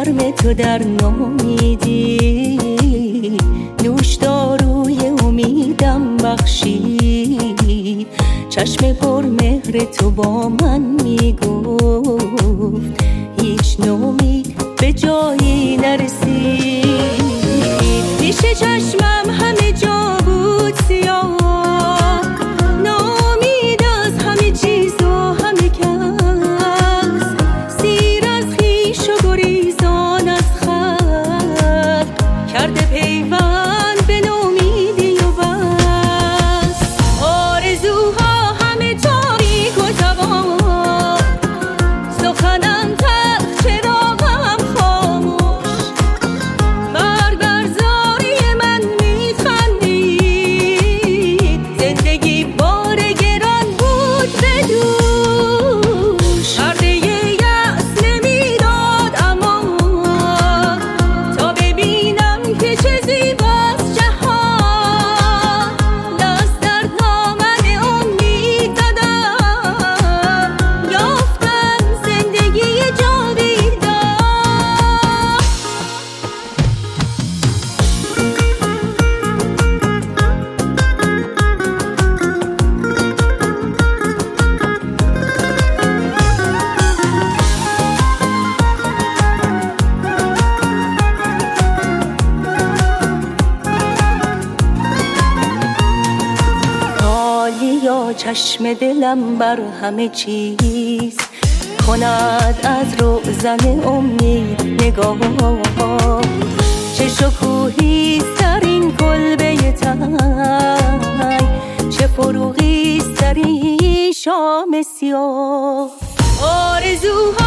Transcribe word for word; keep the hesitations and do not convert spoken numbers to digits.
گرم تو در نامیدی، نوشداروی امیدم بخشی. چشم پر مهر تو با من میگفت هیچ نومید به جایی نرسید. پیش چشمم همه جا بود سیاه، ناامید از همه چیز و همه کس، سیر از خویش و گریزان از خلق، کرده پیوند به نومیدی و بس. آرزوها همه تاریک و تباه، سخنم تلخ چراغم خاموش، مرگ بر زاری من میخندید، زندگی بار گران بود به دوش. پرده یأس نمیداد اما تا ببینم که چه زیباست جهان، دست در دامن امید زدم، یافتم زندگی جاویدان. حالیا چشم دلم بر همه چیز کند از روزن امید نگاه، چه شکوهیست در این کلبه تنگ، چه فروغیست در این شام سیاه. آرزوها